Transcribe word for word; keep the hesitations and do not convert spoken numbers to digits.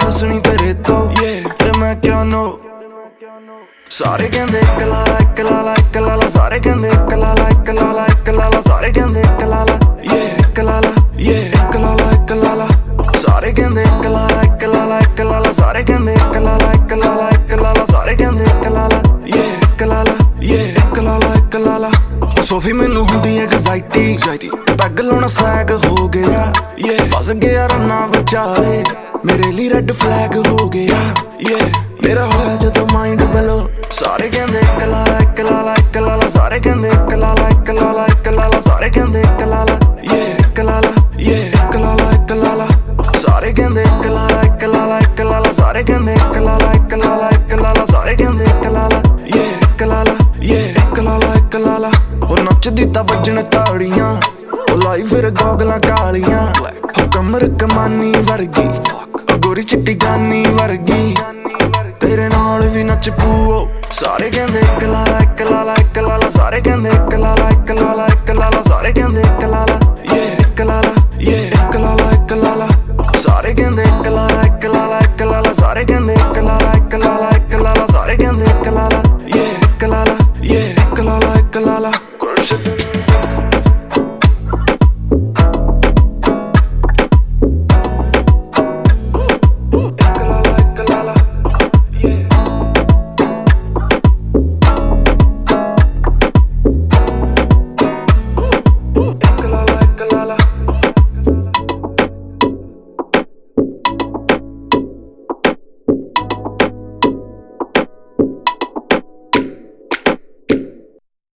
ਦੱਸਣੀ ਤੇਰੇ ਤੋਂ ਤੇ ਮੈਂ ਕਿਹਾ ਨੋ। ਸਾਰੇ ਕਹਿੰਦੇ ਇੱਕ ਲਾਲਾ ਇੱਕ ਲਾਲਾ ਇੱਕ ਲਾਲਾ, ਸਾਰੇ ਕਹਿੰਦੇ ਇੱਕ ਲਾਲਾ ਇੱਕ ਲਾਲਾ ਇੱਕ ਲਾਲਾ, ਸਾਰੇ ਕਹਿੰਦੇ ਇੱਕ ਲਾਲਾ ਇੱਕ ਲਾਲਾ ਇੱਕ ਲਾਲਾ ਇੱਕ ਲਾਲਾ, ਸਾਰੇ ਕਹਿੰਦੇ ਇੱਕ ਲਾਲਾ ਇੱਕ ਲਾਲਾ ਇੱਕ ਲਾਲਾ, ਸਾਰੇ ਕਹਿੰਦੇ ਇੱਕ ਲਾਲਾ ਇੱਕ ਲਾਲਾ ਇੱਕ ਲਾਲਾ, ਸਾਰੇ ਕਹਿੰਦੇ ਇੱਕ ਲਾਲਾ ਇੱਕ ਲਾਲਾ ਇੱਕ ਲਾਲਾ ਇੱਕ ਲਾਲਾ। ਸੋਫੀ ਮੈਨੂੰ ਹੁੰਦੀ ਐਗਜ਼ਾਈਟੀ, ਪੈਗ ਲਾਉਣਾ ਸਵੈਗ ਹੋ ਗਿਆ, ਫਸ ਗਿਆ ਰੰਨਾ ਵਿਚਾਲੇ, ਮੇਰੇ ਲਈ ਰੈੱਡ ਫਲੈਗ ਹੋ ਗਿਆ। ਮੇਰਾ ਹੋਇਆ ਜਦੋਂ ਮਾਈਂਡ ਬਲੋ, ਸਾਰੇ ਕਹਿੰਦੇ ਇੱਕ ਲਾਲਾ ਇੱਕ ਲਾਲਾ ਇੱਕ ਲਾਲਾ, ਸਾਰੇ ਕਹਿੰਦੇ ਇੱਕ ਲਾਲਾ ਇੱਕ ਲਾਲਾ ਇੱਕ ਲਾਲਾ, ਸਾਰੇ ਕਹਿੰਦੇ ਇੱਕ ਲਾਲਾ ਇੱਕ ਲਾਲਾ ਇੱਕ ਲਾਲਾ ਇੱਕ ਲਾਲਾ, ਸਾਰੇ ਕਹਿੰਦੇ ਇੱਕ ਲਾਲਾ ਇੱਕ ਲਾਲਾ ਇੱਕ ਲਾਲਾ, ਸਾਰੇ ਕਹਿੰਦੇ ਇੱਕ ਲਾਲਾ ਇੱਕ ਲਾਲਾ ਇੱਕ ਲਾਲਾ, ਸਾਰੇ ਕਹਿੰਦੇ ਇੱਕ ਲਾਲਾ ਇੱਕ ਲਾਲਾ ਇੱਕ ਲਾਲਾ ਇੱਕ ਲਾਲਾ। ਉਹ ਨੱਚਦੀ ਤਾਂ ਵੱਜਣ ਤਾੜੀਆਂ, ਉਹ ਲਾਈ ਫਿਰ ਗੋਗਲਾਂ ਕਾਲੀਆਂ, ਕਮਰ ਕਮਾਨੀ ਵਰਗੀ, ਗੋਰੀ ਚਿੱਟੀ ਗਾਨੀ ਵਰਗੀ, ਤੇਰੇ ਨਾਲ ਵੀ ਨੱਚ ਪੂਓ। ਸਾਰੇ ਕਹਿੰਦੇ ਇੱਕ ਲਾਲਾ ਇੱਕ ਲਾਲਾ ਇੱਕ ਲਾਲਾ, ਸਾਰੇ ਕਹਿੰਦੇ ਇੱਕ ਲਾਲਾ ਇੱਕ ਲਾਲਾ ਇੱਕ ਲਾਲਾ, ਸਾਰੇ ਕਹਿੰਦੇ ਇੱਕ ਲਾਲਾ ਇੱਕ ਲਾਲਾ ਇੱਕ ਲਾਲਾ ਇੱਕ ਲਾਲਾ, ਸਾਰੇ ਕਹਿੰਦੇ ਇੱਕ ਲਾਲਾ ਇੱਕ ਲਾਲਾ ਇੱਕ ਲਾਲਾ, ਸਾਰੇ ਕਹਿੰਦੇ ਇੱਕ ਲਾਲਾ